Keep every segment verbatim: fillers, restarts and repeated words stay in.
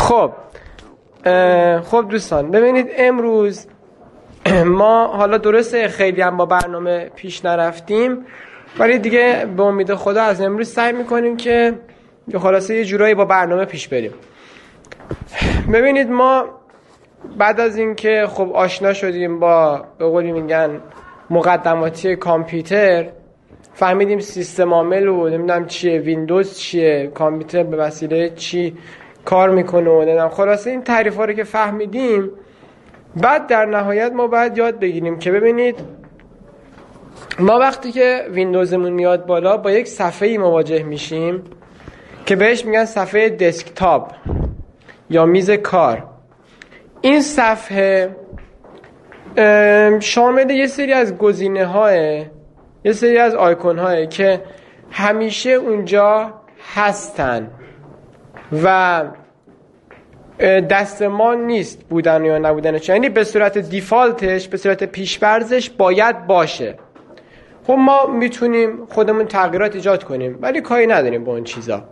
خب خب دوستان ببینید، امروز ما حالا درسته خیلی هم با برنامه پیش نرفتیم، ولی دیگه به امید خدا از امروز سعی میکنیم که خلاصه یه جورایی با برنامه پیش بریم. ببینید، ما بعد از این که خب آشنا شدیم با به قولی میگن مقدماتی کامپیوتر، فهمیدیم سیستم عامل و نمیدونم چیه، ویندوز چیه، کامپیوتر به وسیله چی کار میکنه و نمیدونم، خلاصه این تعریف ها رو که فهمیدیم، بعد در نهایت ما باید یاد بگیریم که ببینید ما وقتی که ویندوزمون میاد بالا با یک صفحه‌ای مواجه میشیم که بهش میگن صفحه دسکتاپ یا میز کار. این صفحه شامل یه سری از گزینه‌های، یه سری از آیکون‌های که همیشه اونجا هستن و دست ما نیست بودن یا نبودنش، یعنی به صورت دیفالتش، به صورت پیش‌فرضش باید باشه. خب ما میتونیم خودمون تغییرات ایجاد کنیم ولی کاری نداریم با اون چیزا.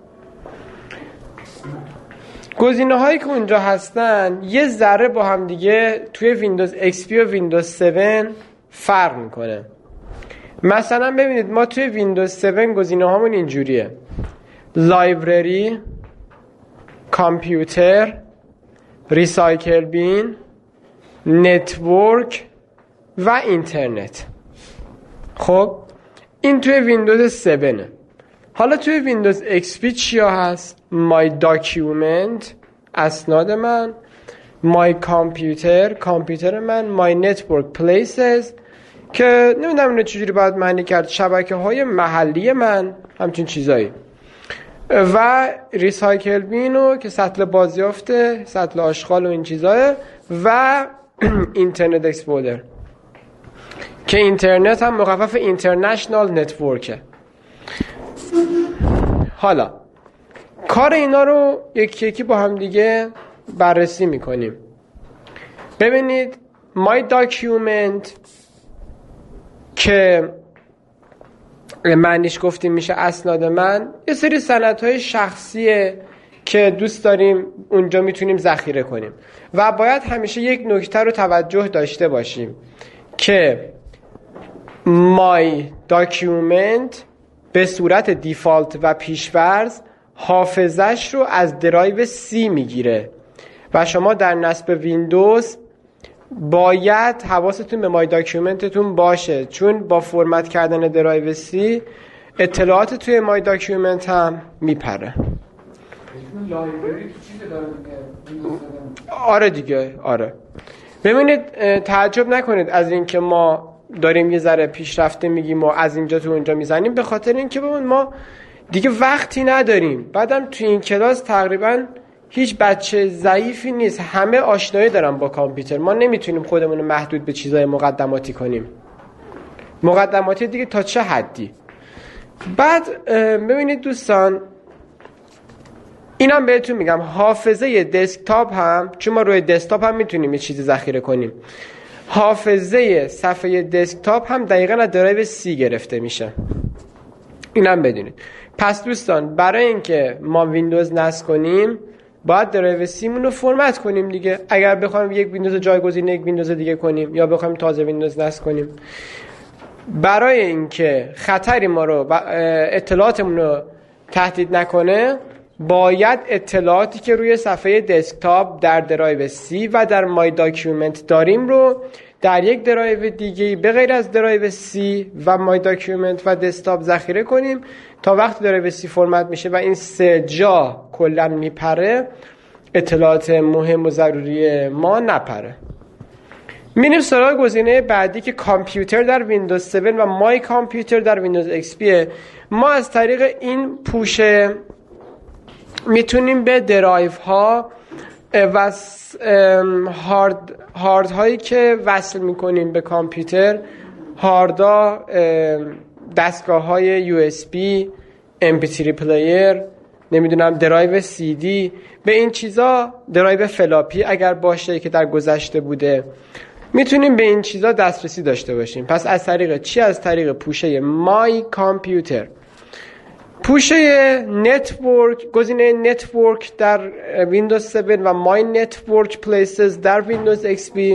گزینه هایی که اونجا هستن یه ذره با هم دیگه توی ویندوز ایکس پی و ویندوز هفت فرق میکنه. مثلا ببینید، ما توی ویندوز هفت گزینه هامون اینجوریه: لایبرری، کامپیوتر، ریسایکل بین، نتورک و اینترنت. خب این توی ویندوز هفت. حالا توی ویندوز ایکس پی چیا هست؟ مای داکیومنت، اسناد من، مای کامپیوتر، کامپیوتر من، مای نتورک پلیسز که نمیدونم اینو چجوری باید معنی کرد، شبکه های محلی من، همچین چیزایی، و ریسایکل بینو که سطل بازیافته، سطل آشغال و این چیزاه، و اینترنت اکسپلورر که اینترنت هم مخفف اینترنشنال نتورکه. حالا کار اینا رو یکی یکی با هم دیگه بررسی میکنیم. ببینید، my document که معنیش گفتیم میشه اسناد من، یه سری سندهای شخصیه که دوست داریم اونجا میتونیم ذخیره کنیم و باید همیشه یک نکته رو توجه داشته باشیم که my document به صورت دیفالت و پیش‌فرض حافظش رو از درایو سی میگیره و شما در نصب ویندوز باید حواستون به مای داکیومنتتون باشه، چون با فرمت کردن درایو سی اطلاعات توی مای داکیومنت هم میپره. آره دیگه، آره. ببینید، تعجب نکنید از این که ما داریم یه ذره پیشرفته میگیم و از اینجا تو اونجا میزنیم، به خاطر این که ببین ما دیگه وقتی نداریم. بعدم تو این کلاس تقریبا هیچ بچه ضعیفی نیست، همه آشنایی دارن با کامپیوتر. ما نمیتونیم خودمون رو محدود به چیزای مقدماتی کنیم. مقدماتی دیگه تا چه حدی؟ بعد ببینید دوستان، اینم بهتون میگم، حافظه دسکتاپ هم، چون ما روی دسکتاپ هم میتونیم یه چیزی ذخیره کنیم، حافظه صفحه دسکتاپ هم دقیقاً از درایو سی گرفته میشه. اینم بدونید. پس دوستان، برای اینکه ما ویندوز نصب کنیم باید درایو سی مون رو فرمت کنیم دیگه. اگر بخوایم یک ویندوز جایگزین یک ویندوز دیگه کنیم یا بخوایم تازه ویندوز نصب کنیم، برای اینکه خطری ما رو اطلاعاتمون رو تهدید نکنه، باید اطلاعاتی که روی صفحه دسکتاپ در درایو سی و در مای داکیومنت داریم رو در یک درایو دیگه به غیر از درایو سی و مای داکیومنت و دسکتاپ ذخیره کنیم تا وقتی درایو سی فرمت میشه و این سه جا کلا میپره، اطلاعات مهم و ضروری ما نپره. میریم سراغ گزینه بعدی که کامپیوتر در ویندوز هفت و مای کامپیوتر در ویندوز ایکس پی. ما از طریق این پوشه میتونیم به درایو ها و هارد هارد هایی که وصل میکنیم به کامپیوتر، هاردا، دستگاه های یو اس بی، ام پی تری پلیر، نمیدونم درایو سی دی، به این چیزا، درایو فلاپی اگر باشه که در گذشته بوده، میتونیم به این چیزا دسترسی داشته باشیم. پس از طریق چی؟ از طریق پوشه مای کامپیوتر. پوشه نتورک، گزینه نتورک در ویندوز هفت و مای نتورک پلیسز در ویندوز ایکس پی.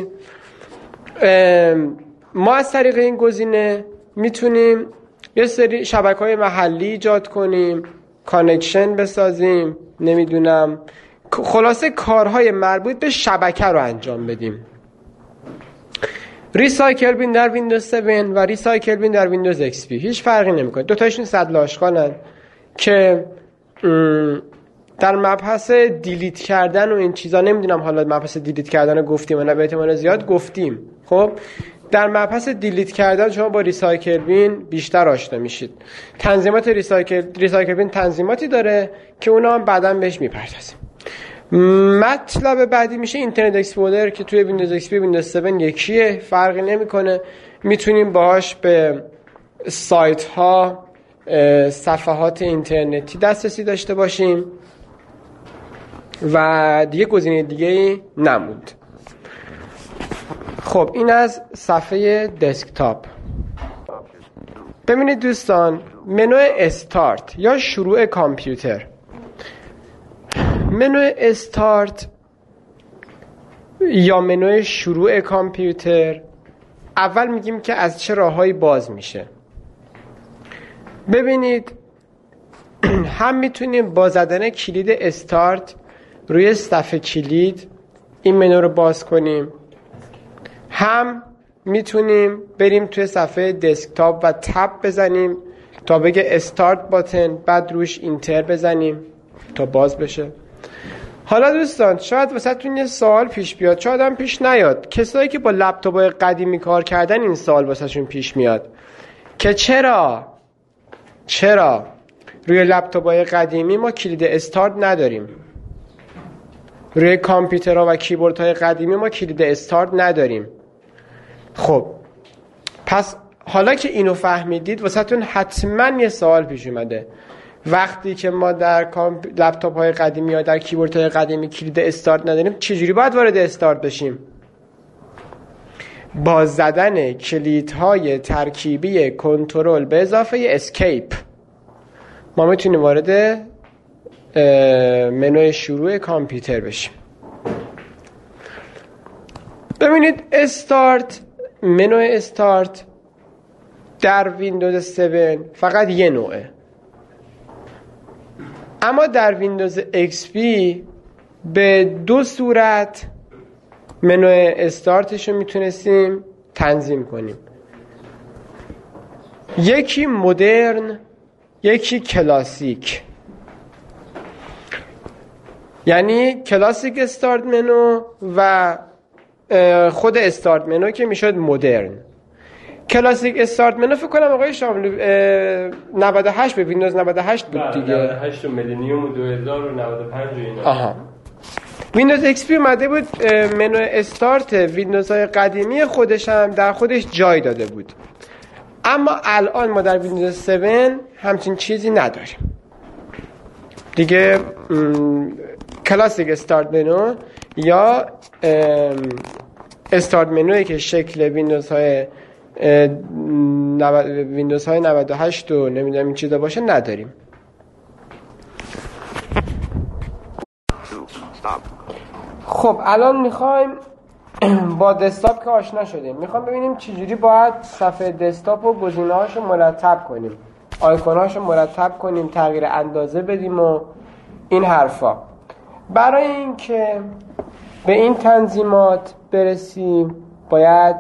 ما از طریق این گزینه میتونیم یه سری شبکه‌های محلی ایجاد کنیم، کانکشن بسازیم، نمیدونم خلاصه کارهای مربوط به شبکه رو انجام بدیم. ریسایکل بین در ویندوز هفت و ریسایکل بین در ویندوز ایکس پی هیچ فرقی نمیکنه، دو تاشون سطل آشغالن که در مبحث دیلیت کردن و این چیزا نمیدونم حالا مبحث دیلیت کردن رو گفتیم و نه، به احتمال زیاد گفتیم. خب در مبحث دیلیت کردن شما با ریسایکل بین بیشتر آشنا میشید. تنظیمات ریسایکل ریسایکل بین تنظیماتی داره که اونا هم بعداً بهش میپردازیم. مطلب بعدی میشه اینترنت اکسپلورر که توی ویندوز ایکس پی ویندوز هفت یکیه، فرقی نمیکنه. میتونیم باهاش به سایت ها، صفحات اینترنتی دسترسی داشته باشیم و دیگه گزینه دیگه ای نموند. خب این از صفحه دسکتاپ. ببینید دوستان، منو استارت یا شروع کامپیوتر. منو استارت یا منو شروع کامپیوتر، اول میگیم که از چه راههایی باز میشه. ببینید هم میتونیم با زدن کلید استارت روی صفحه کلید این منو رو باز کنیم، هم میتونیم بریم توی صفحه دسکتاپ و تب بزنیم تا بگه استارت باتن، بعد روش اینتر بزنیم تا باز بشه. حالا دوستان شاید واسهتون یه سوال پیش بیاد، شاید هم پیش نیاد. کسایی که با لپتاپ‌های قدیمی کار کردن این سوال واسهشون پیش میاد که چرا چرا روی لپتاپ‌های قدیمی ما کلید استارت نداریم، روی کامپیوترها و کیبوردهای قدیمی ما کلید استارت نداریم. خب پس حالا که اینو فهمیدید واسهتون حتما یه سوال پیش اومده. وقتی که ما در لپتاپ های قدیمی یا در کیبورد های قدیمی کلید استارت نداریم، چجوری باید وارد استارت بشیم؟ با زدن کلیدهای ترکیبی کنترل به اضافه اسکیپ ما میتونیم وارد منوی شروع کامپیوتر بشیم. ببینید استارت، منو استارت در ویندوز هفت فقط یه نوعه، اما در ویندوز ایکس پی به دو صورت منو استارتش رو میتونستیم تنظیم کنیم، یکی مدرن یکی کلاسیک. یعنی کلاسیک استارت منو و خود استارت منو که میشد مدرن. کلاسیک استارت منو فکر کنم آقای شاملو نود و هشت به ویندوز نود و هشت بود دیگه، نود و هشت و ملنیوم و دو هزار و نود و پنج و اینا. آها. ویندوز ایکس پی اومده بود منو استارت ویندوزهای قدیمی خودش هم در خودش جای داده بود، اما الان ما در ویندوز هفت همچین چیزی نداریم دیگه. کلاسیک استارت منو یا استارت منوی که شکل ویندوزهای ویندوزهای نود و هشت و نمیدونم این چیزا باشه نداریم. خب الان میخوایم با دسکتاپ که آشنا شدیم، میخوام ببینیم چجوری باید صفحه دسکتاپ و گزینه‌هاشو مرتب کنیم، آیکون‌هاشو مرتب کنیم، تغییر اندازه بدیم و این حرفا. برای اینکه به این تنظیمات برسیم باید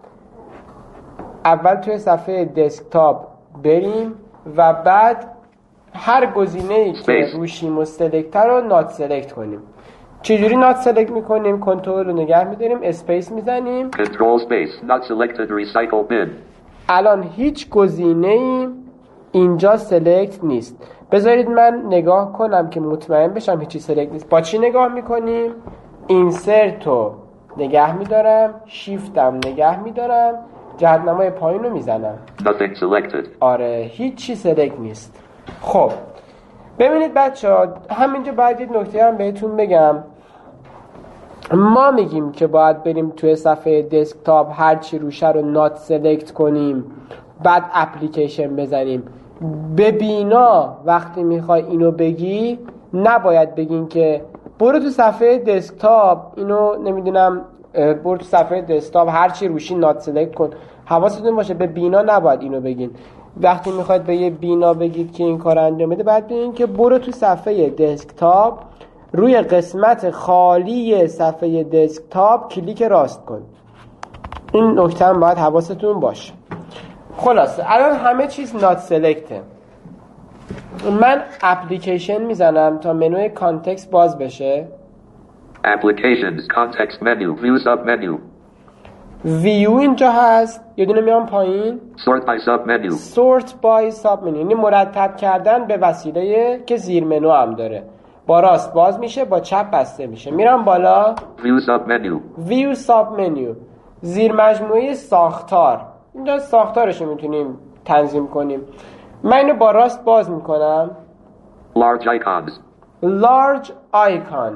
اول توی صفحه دسکتاپ بریم و بعد هر گزینه‌ای که روشیم و سلکت رو نات سلکت کنیم. چجوری نات سلکت میکنیم؟ کنترل رو نگه میداریم، اسپیس میزنیم، کنترل اسپیس نات سلکتد ریسایکل بین. الان هیچ گزینه‌ای اینجا سلکت نیست. بذارید من نگاه کنم که مطمئن بشم هیچی سلکت نیست. با چی نگاه میکنیم؟ اینسرت رو نگه میدارم، شیفتم نگه میدارم، جهت‌نمای پایین رو میزنم. Nothing selected. آره هیچی سلکت نیست. خب ببینید بچه ها، همینجا باید یه نکته هم بهتون بگم. ما میگیم که باید بریم توی صفحه دسکتاپ هرچی روشه رو نات سلکت کنیم، بعد اپلیکیشن بزنیم. به بینا وقتی میخوای اینو بگی نباید بگین که برو تو صفحه دسکتاپ اینو نمیدونم برو تو صفحه دسکتاپ هر چی روشی نات سلکت کن. حواستون باشه به بینا نباید اینو بگین. وقتی میخواید به یه بینا بگید که این کار انجام بده باید بگین که برو تو صفحه دسکتاپ روی قسمت خالی صفحه دسکتاپ کلیک راست کن. این نکته هم باید حواستون باشه. خلاصه الان همه چیز نات سلکته. من اپلیکیشن میزنم تا منوی کانتکست باز بشه. Applications, context menu, view sub menu. ویو اینجا هست. یه دونه میام پایین. Sort by sub menu. Sort by sub menu. یعنی مرتب کردن به وسیله که زیر منو هم داره. با راست باز میشه، با چپ بسته میشه. میرم بالا. View sub menu. View sub menu. زیر مجموعه ساختار. اینجا ساختارش رو میتونیم تنظیم کنیم. من اینو با راست باز میکنم. Large icons. Large icon.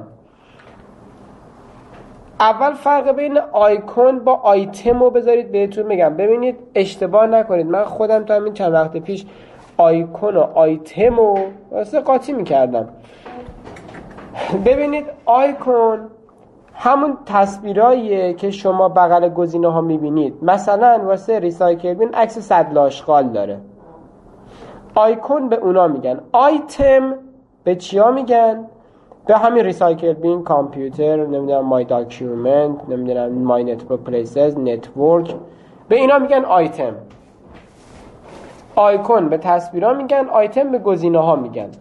اول فرق بین آیکون با آیتم رو بذارید بهتون بگم. ببینید اشتباه نکنید. من خودم تا همین چند وقت پیش آیکون و آیتم رو واسه قاطی میکردم. ببینید آیکون همون تصویراییه که شما بغل گزینه ها میبینید. مثلا واسه ریسایکل بین عکس صد لاشخال داره. آیکون به اونا میگن. آیتم به چیا میگن؟ به همین ریسایکل بین، کامپیوتر، نمیدونم مای داکیومنت، نمیدونم مای نتورک پلیسز، نتورک، به اینا میگن آیتم. آیکون به تصویرها میگن، آیتم به گزینه ها میگن.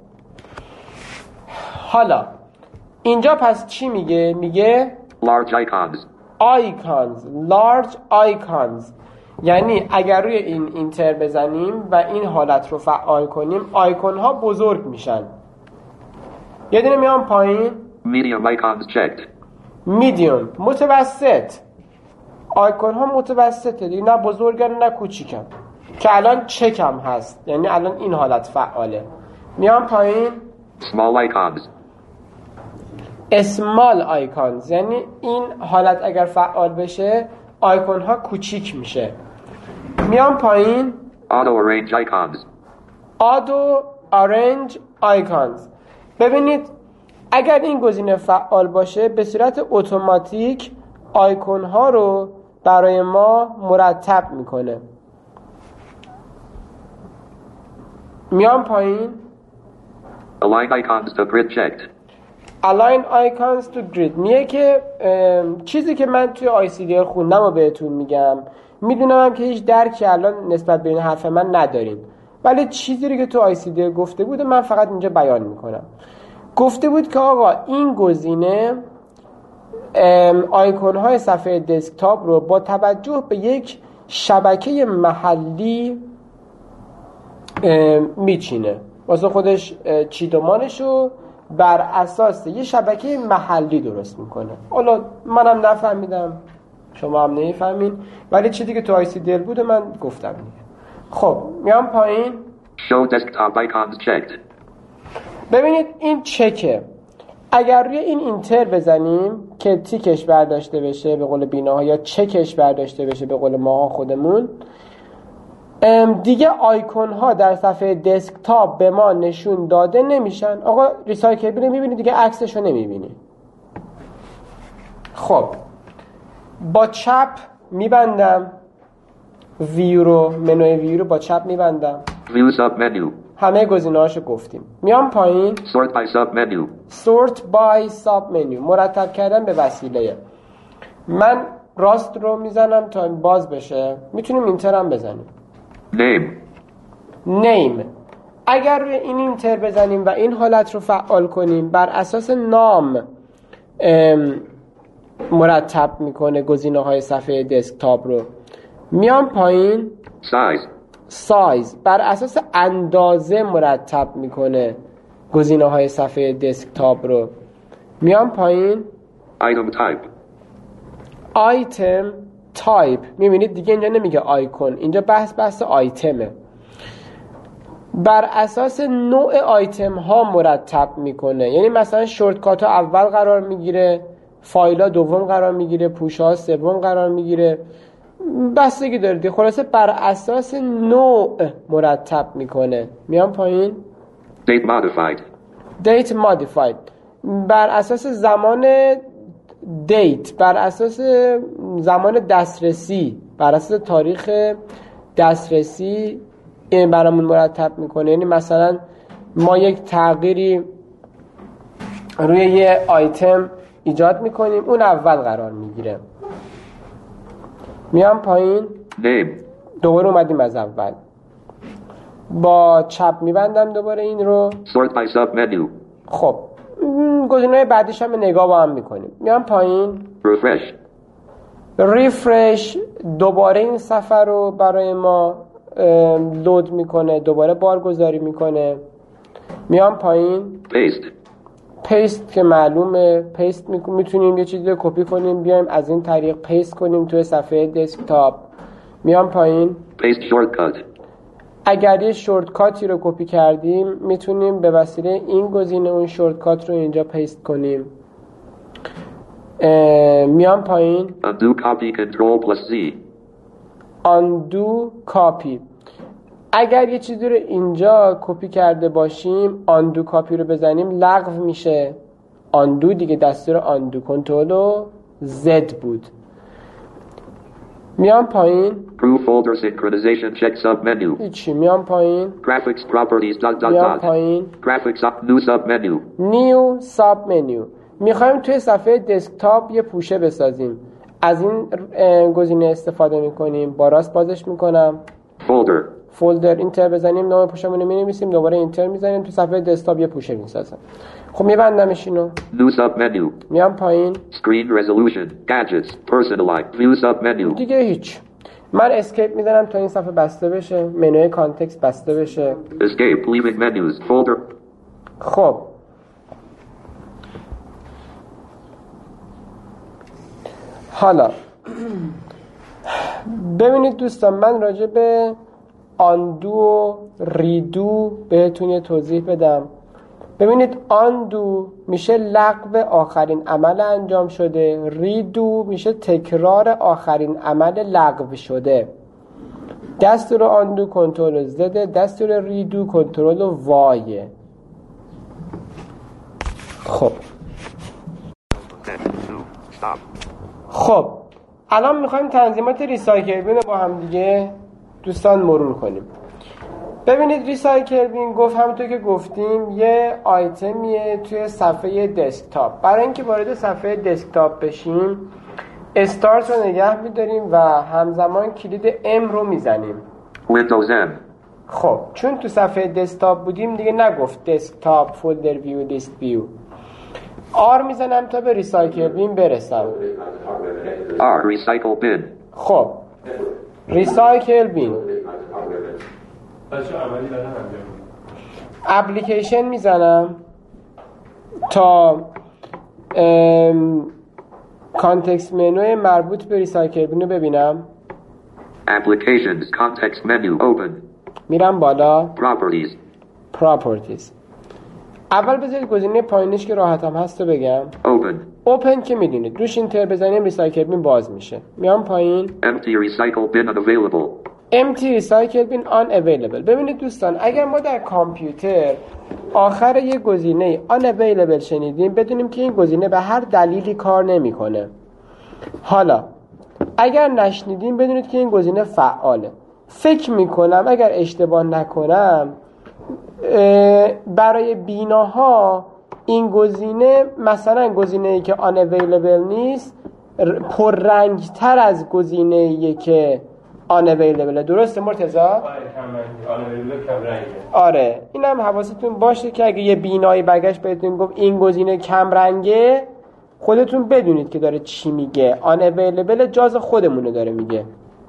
حالا اینجا پس چی میگه؟ میگه Large icons. icons. large icons. یعنی اگر روی این اینتر بزنیم و این حالت رو فعال کنیم آیکون ها بزرگ میشن. یه دونه میام پایین. Medium icons checked. میدیوم متوسط. آیکون ها متوسطه دیگه، نه بزرگن نه کوچیکن، که الان چکم هست، یعنی الان این حالت فعاله. میام پایین. Small icons. اسمال آیکونز، یعنی این حالت اگر فعال بشه آیکون ها کوچیک میشه. میام پایین. Auto arrange icons. Auto arrange icons. ببینید اگر این گزینه فعال باشه به صورت اتوماتیک آیکون ها رو برای ما مرتب میکنه. میام پایین. Align icons to grid checked. Align icons to grid میگه که چیزی که من توی آی سی دی ال خوندم و بهتون میگم، میدونم هم که هیچ درکی الان نسبت به این حرف من ندارین، ولی چیزی رو که تو آی سی دی ال گفته بود من فقط اینجا بیان میکنم. گفته بود که آقا این گزینه آیکون های صفحه دسکتاپ رو با توجه به یک شبکه محلی میچینه، واسه خودش چیدمانش رو بر اساس یه شبکه محلی درست میکنه. حالا منم نفهمیدم، شما هم نمیفهمین، ولی چیزی که تو آی سی دی ال بود من گفتم دیگه. خب میام پایین. Show desktop icons checked. ببینید این چکه. اگر روی این اینتر بزنیم که تیکش برداشته بشه به قول بیناها، یا چکش برداشته بشه به قول ماها خودمون، دیگه آیکون ها در صفحه دسکتاپ به ما نشون داده نمیشن. آقا ریسایکل بین میبینی دیگه عکسش رو نمیبینی. خب با چپ میبندم ویو رو، منوی ویو رو با چپ میبندم. View sub menu. همه گزینه هاشو گفتیم. میام پایین. Sort by sub menu. Sort by sub menu. مرتب کردن به وسیله. من راست رو میزنم تا باز بشه. میتونیم اینتر هم بزنیم. Name. Name. اگر روی این اینتر بزنیم و این حالت رو فعال کنیم بر اساس نام مرتب میکنه گزینه های صفحه دسکتاپ رو. میام پایین. Size. سایز بر اساس اندازه مرتب میکنه گزینه های صفحه دسکتاپ رو. میام پایین. Item type. آیتم تایپ. میبینید دیگه اینجا نمیگه آیکون، اینجا بحث بحث آیتمه. بر اساس نوع آیتم ها مرتب میکنه، یعنی مثلا شورتکات ها اول قرار میگیره، فایل ها دوم قرار میگیره، پوش ها سوم قرار میگیره. بستگی داره دیگه. خلاصه بر اساس نوع مرتب میکنه. میام پایین. Date modified. date modified بر اساس زمان date، بر اساس زمان دسترسی، بر اساس تاریخ دسترسی این برامون مرتب میکنه. یعنی مثلا ما یک تغییری روی یه آیتم ایجاد میکنیم، اون اول قرار میگیره. میام پایین. Name. دوباره اومدیم از اول. با چپ میبندم دوباره این رو. Sort by submenu. خب گزینه‌های بعدیش هم نگاه با هم میکنیم. میام پایین. Refresh. ریفرش دوباره این صفحه رو برای ما لود میکنه، دوباره بارگذاری میکنه. میام پایین. Paste. پیست که معلومه، پیست میتونیم یه چیزی رو کپی کنیم بیایم از این طریق پیست کنیم توی صفحه دسکتاپ. میام پایین. Paste shortcut. اگر یه شورتکاتی رو کپی کردیم میتونیم به وسیله این گزینه اون شورتکات رو اینجا پیست کنیم. میام پایین. Undo copy control plus Z. undo copy. اگر یه چیزی رو اینجا کپی کرده باشیم undo copy رو بزنیم لغو میشه. undo دیگه دستور undo کنترل و Z بود. میام پایین. Proof folder synchronization check submenu. هیچی. میام پایین. Graphics properties dot dot میام dot. پایین. Graphics up new submenu. new submenu. میخوایم توی صفحه دسکتاپ یه پوشه بسازیم. از این گزینه استفاده میکنیم. با راست بازش میکنم. Folder. فولدر اینتر بزنیم، نام پوشمون رو مینویسیم، دوباره اینتر میزنیم، تو صفحه دسکتاپ یه پوشه میسازم. خب میبندمش اینو. New submenu. میام پایین. Screen resolution. Gadgets. Personalized. View submenu. دیگه هیچ. من اسکیپ میزنم تا این صفحه بسته بشه، منوی کانتکست بسته بشه. Escape. Leaving menus. Folder. خب حالا ببینید دوستان، من راجع به آندو و ریدو بهتون یه توضیح بدم. ببینید آندو میشه لغو آخرین عمل انجام شده، ریدو میشه تکرار آخرین عمل لغو شده. دستور آندو کنترل زده، دستور ریدو کنترل وای. خب خب الان میخوایم تنظیمات ریسایکل بین رو با هم دیگه دوستان مرور کنیم. ببینید ریسایکل بین گفت همونطور که گفتیم یه آیتمیه توی صفحه دسکتاپ. برای اینکه وارد صفحه دسکتاپ بشیم استارت رو نگه میداریم و همزمان کلید M رو میزنیم. Windows M. خب چون تو صفحه دسکتاپ بودیم دیگه نگفت دسکتاپ فولدر ویو لیست ویو. آر میزنم تا به ریسایکل بین برسم. R. Recycle bin. خب ریسایکل بین اپلیکیشن میزنم تا کانتکست منوی مربوط به ریسایکل بین رو ببینم. Applications. Context menu. Open. میرم بالا. Properties. Properties. اول بذارید گزینه پایینش که راحتم هست رو بگم. Open. اوپن که میدونید روش اینتر بزنیم ریسایکل بین باز میشه. میام پایین. Empty recycle bin unavailable. empty recycle bin unavailable. ببینید دوستان اگر ما در کامپیوتر آخر یک گزینه unavailable شنیدیم بدونیم که این گزینه به هر دلیلی کار نمیکنه. حالا اگر نشنیدیم بدونید که این گزینه فعاله. فکر میکنم اگر اشتباه نکنم برای بیناها این گزینه مثلا گزینه‌ای که unavailable نیست پررنگ‌تر از گزینه‌ای که unavailable. درسته مرتضی؟ آره اینم حواستون باشه که اگه یه بینایی برگشت بهتون گفت این گزینه کم رنگه خودتون بدونید که داره چی میگه. unavailable جاز خودمونه داره میگه.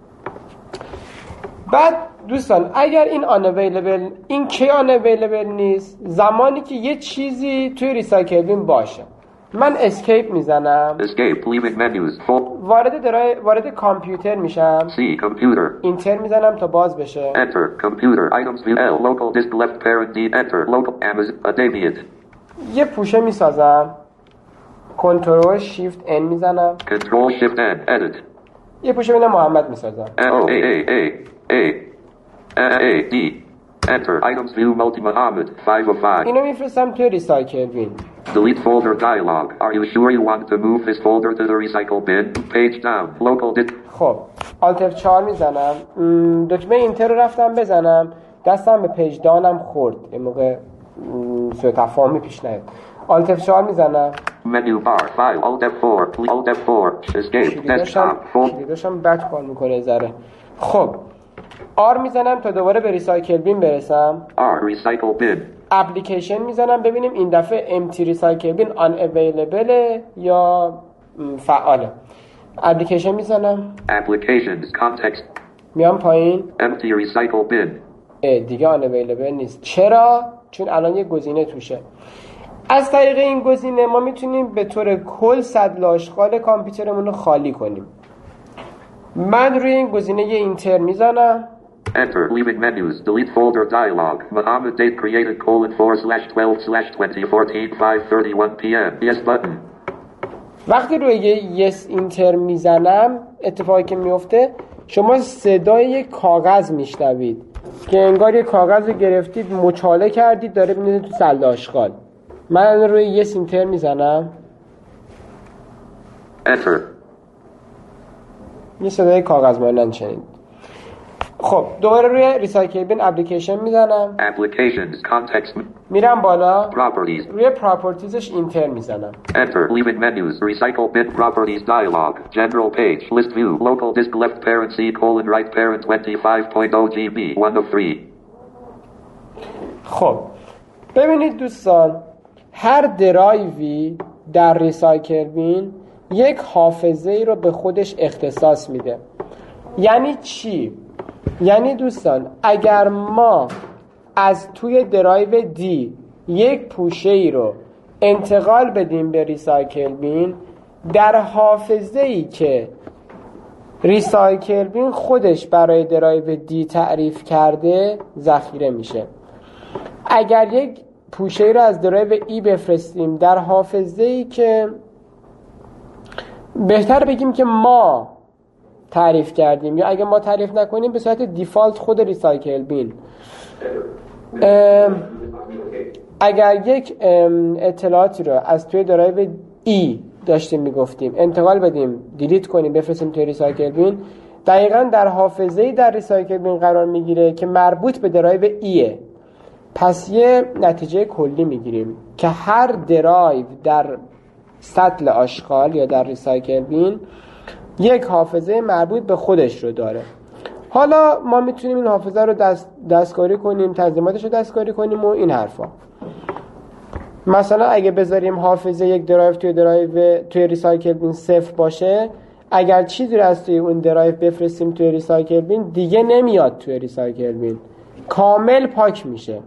بعد دوستان اگر این unavailable این کی unavailable نیست؟ زمانی که یه چیزی توی ریسایکل بین باشه. من اسکیپ میزنم. Escape. Leaving menus. Full. وارد درای وارد کامپیوتر میشم. C. Computer. اینتر میزنم تا باز بشه. Enter. Computer. Items view. L. Local disk left parent D. Enter. Local Amazon. Deviant. یه پوشه میسازم. کنترل شیفت ان میزنم. Control Shift N. Edit. یه پوشه بین محمد میسازم. O A A A A A D Enter items view multi Muhammad five of five. اینو میفرستم توی ریسایکل بین. Delete folder dialog. Are you sure you want to move this folder to the recycle bin? Page down. Local disk. خب آلت اف چهار میزنم، م، دکمه اینتر رو رفتم بزنم، دستم به پیج دانم خورد، این موقع سوء تفاهمی پیش نیاد. آلت اف چهار میزنم، Menu bar file Alt F four Alt F four Escape desktop folder. کلیداشم بد کار میکنه ذره. خب آر میزنم تا دوباره به ریسایکل بین برسم. R recycle bin. اپلیکیشن میزنم ببینیم این دفعه امتی ریسایکل بین آن اویلیبل یا فعاله. اپلیکیشن میزنم، Applications context میام پایین، empty recycle bin. اه دیگه آن اویلیبل نیست. چرا؟ چون الان یه گزینه توشه. از طریق این گزینه ما میتونیم به طور کل سطل آشغال کامپیوترمون رو خالی کنیم. من روی این گزینه یه اینتر میزنم. Enter leaving menus delete folder dialog Muhammad date created colon four slash twelve slash twenty fourteen five thirty-one p.m. Yes button. وقتی روی یه یس اینتر میزنم اتفاقی که میفته شما صدای یک کاغذ میشنوید که انگار یک کاغذ رو گرفتید مچاله کردید داره میاد تو سله آشغال. من روی یس اینتر میزنم، Enter. یه صدای کاغذ مانند شنید. خب دوباره روی ریسایکل بین اپلیکیشن میزنم، Applications context میرم بالا، properties. روی پراپرتیزش اینتر میزنم. Enter leaving menus recycle bin properties dialog general page list view local disk left parent C colon right parent twenty-five point zero G B one of three. خب ببینید دوستان، هر درایوی در ریسایکل بین یک حافظه ای رو به خودش اختصاص میده. یعنی چی؟ یعنی دوستان اگر ما از توی درایو دی یک پوشه ای رو انتقال بدیم به ریسایکل بین، در حافظه ای که ریسایکل بین خودش برای درایو دی تعریف کرده ذخیره میشه. اگر یک پوشه ای رو از درایو ای بفرستیم در حافظه ای که بهتر بگیم که ما تعریف کردیم، یا اگه ما تعریف نکنیم به صورت دیفالت خود ریسایکل بین، اگر یک اطلاعاتی رو از توی درایو ای داشتیم میگفتیم انتقال بدیم دیلیت کنیم بفرستیم توی ریسایکل بین، دقیقاً در حافظه‌ای در ریسایکل بین قرار میگیره که مربوط به درایو ایه. پس یه نتیجه کلی میگیریم که هر درایو در سطل آشغال یا در ریسایکل بین یک حافظه مربوط به خودش رو داره. حالا ما میتونیم این حافظه رو دست دستکاری کنیم، تنظیماتش رو دستکاری کنیم و این حرفا. مثلا اگه بذاریم حافظه یک درایو توی درایو توی ریسایکل بین صفر باشه، اگر چیزی رو از توی اون درایو بفرستیم توی ریسایکل بین دیگه نمیاد توی ریسایکل بین، کامل پاک میشه.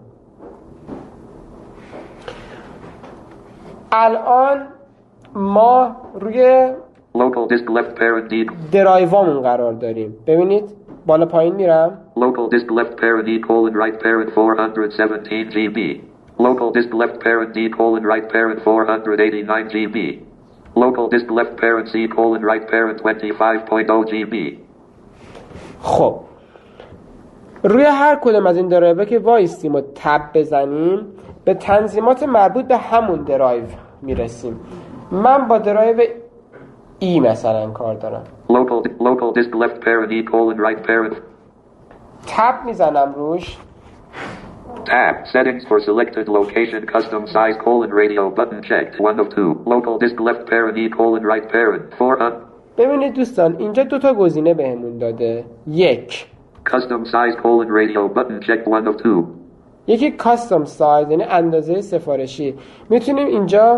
الان ما روی Local disk left parent D درایوامون قرار داریم. ببینید بالا پایین میرم. Local disk left parent D colon right parent four hundred seventeen G B. Local disk left parent D colon right parent four hundred eighty-nine G B. Local disk left parent C colon right parent twenty-five point zero G B. خب روی هر کدوم از این درایو که وایستیم و تب بزنیم به تنظیمات مربوط به همون درایو میرسیم. من با درایو ای مثلا کار دارم. Local local disk left parent E colon right parent. تب میزنم روش. Tab settings for selected location custom size colon radio button checked one of two. Local disk left parent E colon right parent four hundred. ببینید دوستان اینجا دو تا گزینه بهمون داده. یک custom size colon radio button checked one of two. یکی کاستوم سایز یعنی اندازه سفارشی. میتونیم اینجا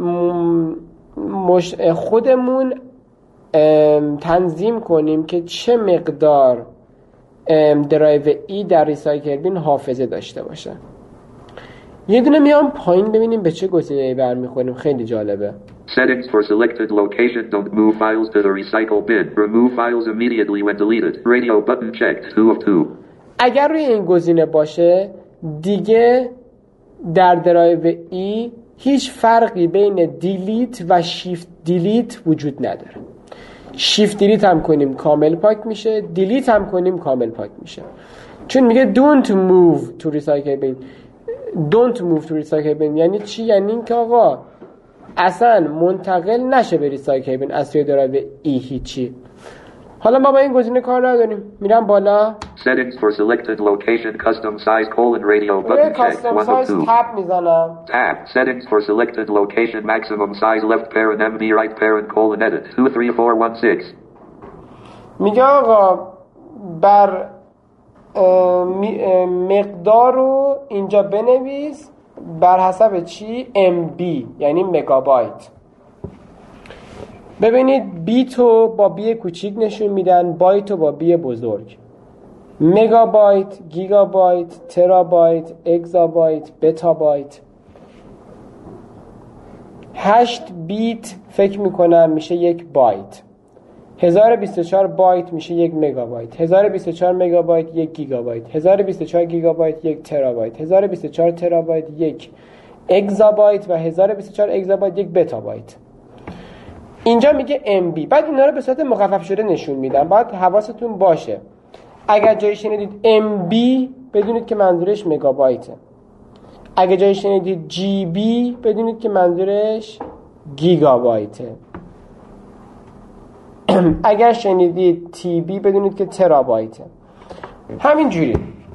مش... خودمون تنظیم کنیم که چه مقدار درایو ای در ریسایکل بین حافظه داشته باشه. یه دونه میام پایین ببینیم به چه گزینه‌ای برمیخوریم. خیلی جالبه. Settings for selected location don't move files to the recycle bin. Remove files immediately when deleted. Radio button checked two of two. اگر روی این گزینه باشه دیگه در درایو ای هیچ فرقی بین دیلیت و شیفت دیلیت وجود نداره. شیفت دیلیت هم کنیم کامل پاک میشه، دیلیت هم کنیم کامل پاک میشه. چون میگه don't move to recycle bin. don't move to recycle bin یعنی چی؟ یعنی این که آقا اصلا منتقل نشه به ریسایکل بین از توی درایو ای هیچی. حالا ما با این گزینه کار نداریم، میرم بالا Settings for selected location custom size colon radio button checked one of two. تب میزنم. Tab settings for selected location maximum size left parent M B right parent colon edit two three four one six. میگه آقا بر مقدار رو اینجا بنویس بر حسب چی؟ ام بی یعنی مگابایت. ببینید بیت رو با بی کوچیک نشون میدن، بایت رو با بی بزرگ. مگابایت، گیگابایت، ترابایت، اگزابایت، بتابایت. هشت بیت فکر میکنم میشه یک بایت. هزار و بیست و چهار بایت میشه یک مگابایت. هزار و بیست و چهار مگابایت یک گیگابایت. هزار و بیست و چهار گیگابایت یک ترابایت. هزار و بیست و چهار ترابایت یک اگزابایت و هزار و بیست و چهار اگزابایت یک بتابایت. اینجا میگه ام بی. بعد اینا رو به صورت مخفف شده نشون میدم. باید حواستون باشه اگر جایی شنیدید ام بی بدونید که منظورش مگابایته. اگر جایی شنیدید جی بی بدونید که منظورش گیگابایته. اگر شنیدید تی بی بدونید که ترابایته. همین جوری.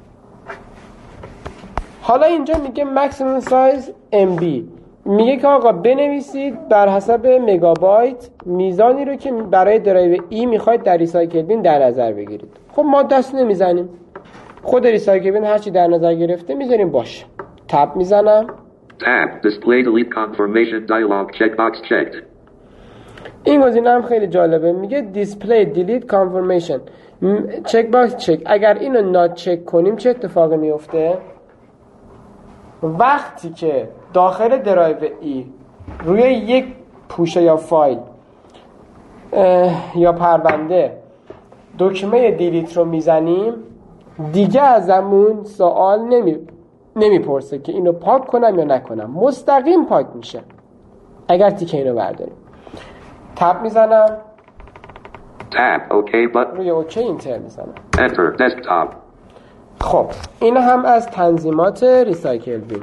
حالا اینجا میگه ماکسیمم سایز ام بی. میگه که آقا بنویسید بر حسب مگابایت میزانی رو که برای درایو ای میخواید در ریسایکل بین در نظر بگیرید. خب ما دست نمیزنیم، خود ریسایکل بین هرچی در نظر گرفته میذاریم باشه. تب میزنم. Tab display delete confirmation dialog checkbox checked. این گزینه هم خیلی جالبه. میگه دیسپلی دیلیت کانفرمیشن چک باکس چک. اگر اینو نات چک کنیم چه اتفاقی میفته؟ وقتی که داخل درایو ای روی یک پوشه یا فایل یا پرونده دکمه دیلیت رو میزنیم دیگه ازمون سوال نمی نمیپرسه که اینو پاک کنم یا نکنم، مستقیم پاک میشه اگر تیکه اینو برداریم. تب میزنم. Tab OK button. روی اوکی اینتر میزنم. Enter desktop. خب این هم از تنظیمات ریسایکل بین.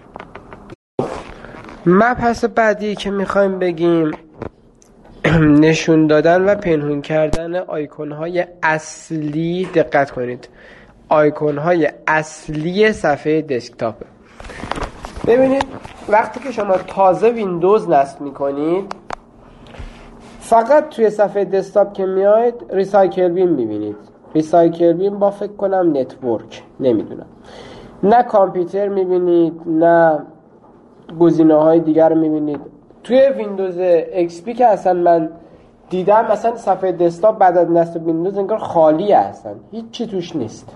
مبحث بعدی که میخوایم بگیم نشون دادن و پنهون کردن آیکون های اصلی. دقت کنید آیکون های اصلی صفحه دسکتاپ. ببینید وقتی که شما تازه ویندوز نصب میکنید فقط توی صفحه دسکتاپ که میاید ریسایکل بین میبینید. ریسایکل بین با فکر کنم نتورک، نمیدونم، نه کامپیوتر میبینید نه گزینه های دیگر رو میبینید. توی ویندوز ایکس پی که اصلا من دیدم مثلا صفحه دسکتاپ بعد از نصب ویندوز انگار خالیه، اصلا هیچ چی توش نیست.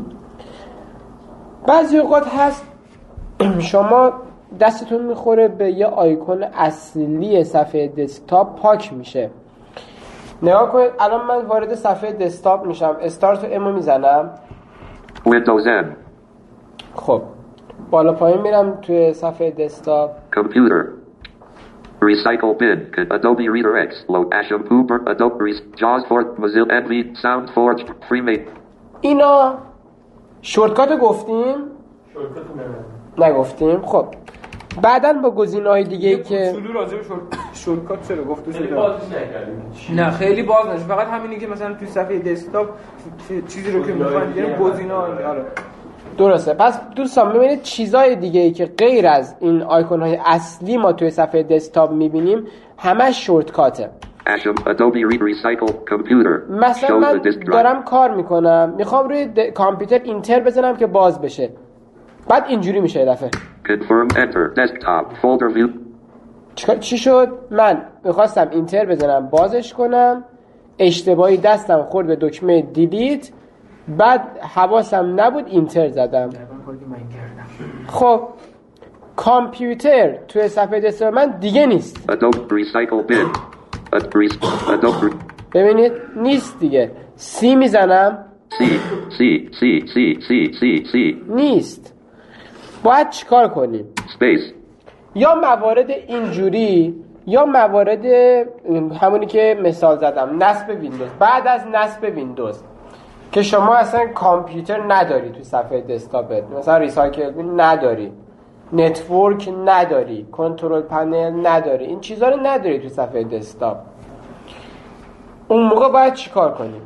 بعضی اوقات هست شما دستتون میخوره به یه آیکون اصلی صفحه دسکتاپ پاک میشه. نگاه کنید الان من وارد صفحه دسکتاپ میشم، استارت و امو میزنم. Windows N. خب بالا پایین میرم توی صفحه دسکتاپ. Computer. Recycle bin. Adobe Reader X. Load Asham Hooper. Adobe Jaws for Mozilla N V SoundForge Freemate. اینا شورتکات گفتیم؟ شورتکات نگفتیم. خب بعداً با گزینه‌های دیگه ای که اصولی راجع به شورتکات چرا گفته خیلی شده؟ بازش نکردیم. نه خیلی باز نشه، فقط همینی که مثلا توی صفحه دسکتاپ چیزی رو که می‌خواید یعنی گزینه‌ها. آره درسته. پس دوستان ببینید چیزای دیگه ای که غیر از این آیکون‌های اصلی ما توی صفحه دسکتاپ می‌بینیم همش شورتکاته. Adobe Read Recycle Computer. مثلا من دارم کار میکنم میخوام روی د... کامپیوتر اینتر بزنم که باز بشه، بعد اینجوری میشه یه دفعه. Confirm enter desktop folder view. چ... چی شد؟ من میخواستم اینتر بزنم بازش کنم، اشتباهی دستم خورد به دکمه دیلیت، بعد حواسم نبود اینتر زدم. خب کامپیوتر توی صفحه دسکتاپ من دیگه نیست. Adobe Recycle bin. Adobe. ببینید نیست دیگه. سی میزنم. C C C C C C C. نیست. باید چیکار کنیم؟ Space. یا موارد اینجوری یا موارد همونی که مثال زدم، نصب ویندوز. بعد از نصب ویندوز که شما اصلا کامپیوتر نداری تو صفحه دسکتاپت، مثلا ریسایکل بین نداری، نتورک نداری، کنترل پنل نداری، این چیزا رو نداری تو صفحه دسکتاپ، اون موقع باید چیکار کنیم؟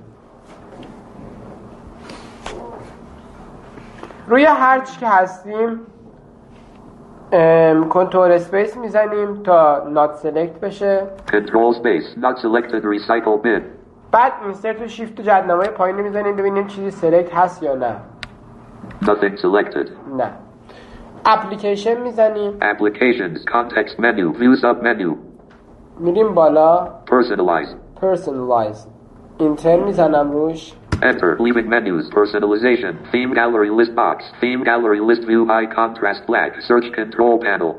روی هر چی که هستیم کنترل اسپیس میزنیم تا نات سلکت بشه. Control space, not selected, recycle bin. بعد اینسرت و شیفت و جدنمای پایین میزنیم ببینیم چیزی سلکت هست یا نه. Nothing selected. نه. اپلیکیشن میزنیم. Applications, context menu, view sub menu. میریم بالا. Personalize. Personalize. اینتر میزنم روش. Enter, leaving menus, personalization, theme gallery list box, theme gallery list view high contrast black, search control panel.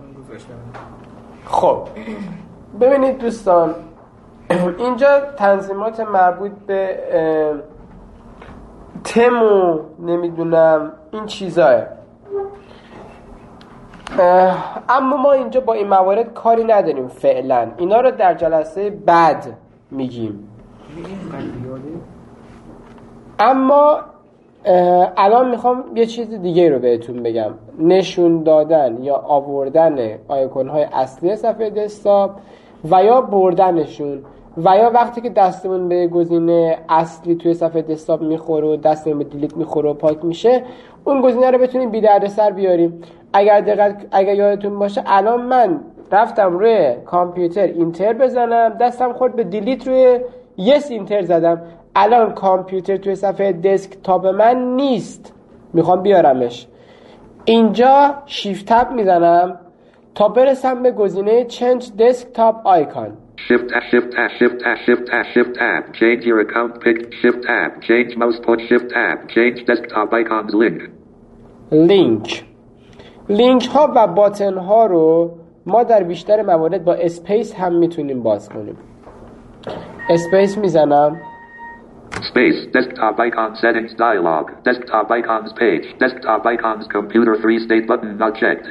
خب ببینید دوستان، اینجا تنظیمات مربوط به تم و نمیدونم این چیزاه، اما ما اینجا با این موارد کاری نداریم فعلا، اینا رو در جلسه بعد میگیم. اما الان میخوام یه چیز دیگه رو بهتون بگم، نشون دادن یا آوردن آیکون های اصلی صفحه دسکتاپ و یا بردنشون، و یا وقتی که دستمون به گزینه اصلی توی صفحه دسکتاپ میخوره و دستمون به دیلیت میخوره و پاک میشه، اون گزینه رو بتونیم بی دردسر بیاریم. اگر دقت اگر یادتون باشه الان من رفتم روی کامپیوتر اینتر بزنم، دستم خورد به دیلیت، روی یس اینتر زدم، الان کامپیوتر توی صفحه دسکتاپ من نیست، میخوام بیارمش. اینجا شیفت تب میزنم تا برسم به گزینه Change Desktop Icon. Shift tab, shift tab, shift tab, shift tab, shift tab. Change your account pick, shift tab. Change mouse point, shift tab. Change desktop icons link. لینک لینک ها و باتن ها رو ما در بیشتر موارد با اسپیس هم میتونیم باز کنیم. اسپیس میزنم. Space, desktop icon settings dialog, desktop icons page, desktop icons computer three state button not checked.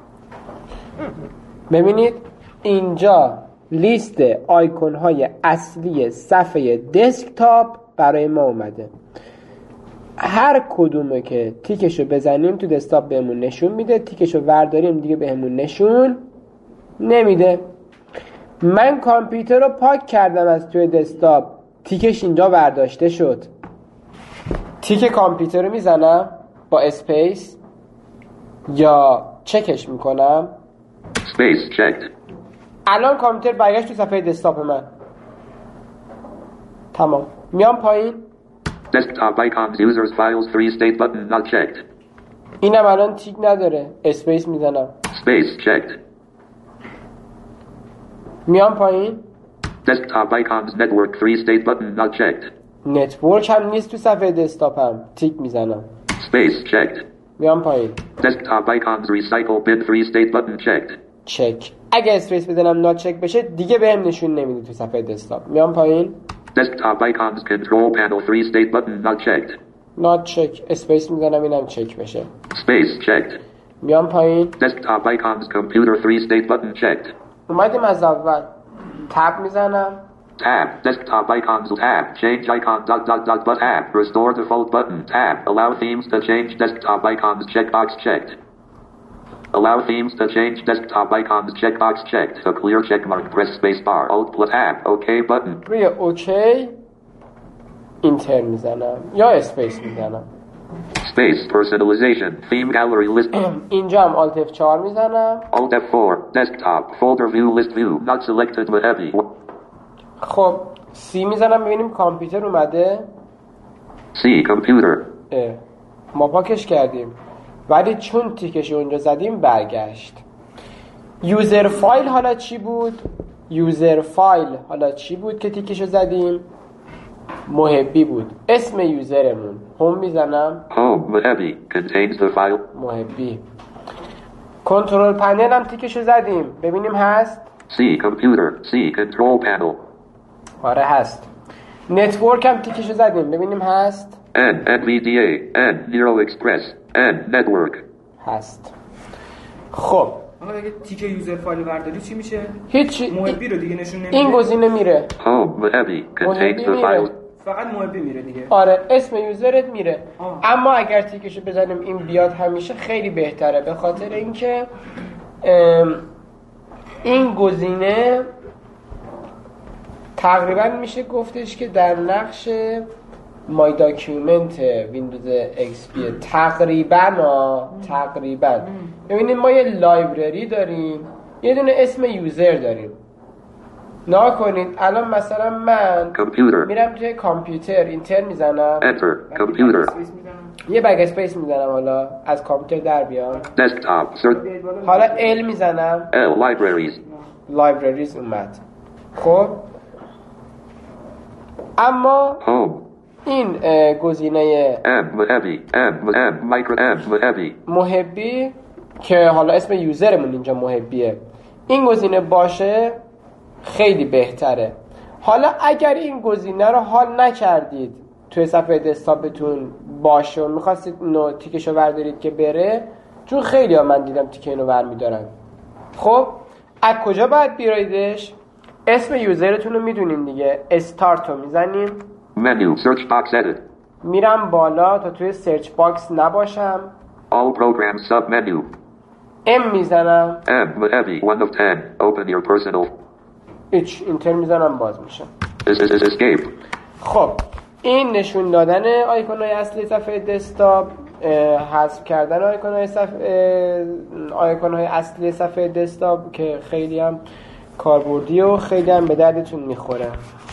ببینید اینجا لیست آیکون های اصلی صفحه دسکتاپ برای ما اومده. هر کدومه که تیکشو بزنیم تو دسکتاپ بهمون نشون میده، تیکشو ورداریم دیگه بهمون نشون نمیده. من کامپیوتر رو پاک کردم از توی دسکتاپ، تیکش اینجا برداشته شد. تیک کامپیوتر رو میزنم با اسپیس یا چکش میکنم. Space checked. الان کامپیوتر برگشت تو صفحه دسکتاپ من. تمام. میام پایین. Desktop icons users files three state button not checked. اینم الان تیک نداره، اسپیس میزنم. Space checked. میام پایین. Desktop icons network three state button not checked. نتورک هم نیست تو صفحه دسکتاپم، تیک میزنم. Space checked. میام پایین. Desktop icons recycle bin three state button checked. چک. اگه اسپیس بزنم نات چک بشه دیگه بهم نشون نمیده تو صفحه دسکتاپ. میام پایین. Desktop icons control panel three state button not checked. نات چک. اسپیس میزنم اینم چک بشه. Space checked. میام پایین. Desktop icons computer three state button checked. اومدیم از اول. تب میزنم. Tab, desktop icons, tab, change icon, dot, dot, dot, but tab, restore default button, tab, allow themes to change desktop icons, checkbox checked. Allow themes to change desktop icons, checkbox checked. To clear checkmark, press space bar, alt plus tab, OK button. روی اوکی اینتر میزنم یا اسپیس میزنم. Space, personalization, theme gallery list. اینجا هم alt اف چهار میزنم. Alt اف فور, desktop, folder view, list view, not selected but heavy. خب سی میزنم ببینیم کامپیوتر اومده. C, computer. اه. ما پاکش کردیم ولی چون تیکش اونجا زدیم برگشت. یوزر فایل حالا چی بود؟ یوزر فایل حالا چی بود که تیکشو زدیم؟ محبی بود. اسم یوزرمون هم میزنم. Home, but heavy, contains the file. محبی. کنترل پنل هم تیکشو زدیم ببینیم هست. C, computer. C, control panel. آره هست. نتورک هم تیکشو زدیم ببینیم هست. N, N V D A, N, Nero Express, N, network. هست. خب آقا اگه تیک یوزر فایل برداری چی میشه؟ هیچ. محبی رو دیگه نشون نمیده. این گزینه میره. Home heavy contains the میره. file. فقط محبی میره دیگه. آره اسم یوزرت میره. آه. اما اگر تیکشو بزنیم این بیاد همیشه خیلی بهتره، به خاطر اینکه ام، این گزینه تقریبا میشه گفتش که در نقش مای داکیومنت ویندوز ایکس پی تقریبا ها تقریبا ببینید ما یه لایبرری داریم، یه دونه اسم یوزر داریم. نها کنید الان مثلا من Computer. میرم توی کامپیوتر اینتر میزنم، Enter. Computer. یه بک اسپیس میزنم، حالا از کامپیوتر در بیام، Desktop. Search. حالا ال میزنم، L. Libraries. لایبرریز اومد. خب اما Home. این اه، گزینه M. Heavy. M. M. Micro M. Heavy. محبی که حالا اسم یوزرمون اینجا محبیه، این گزینه باشه خیلی بهتره. حالا اگر این گزینه رو حال نکردید توی صفحه دسکتاپتون باشه و میخواستید اینو تیکشو بردارید که بره، چون خیلی ها من دیدم تیک اینو ور میدارن. خب از کجا باید بیارایدش؟ اسم یوزرتون رو میدونین دیگه، استارت رو میزنیم، Menu. Search box edit. میرم بالا تا توی سرچ باکس نباشم، All programs submenu. ام میزنم، M. Heavy. one of ten. Open your personal. ایچ اینتر میزنم باز میشه. This is escape. خب این نشون دادن آیکون‌های اصلی صفحه دسکتاپ، حذف کردن آیکون‌های صفحه آیکون‌های اصلی صفحه دسکتاپ که خیلی هم کاربردی و خیلی هم به دردتون میخوره.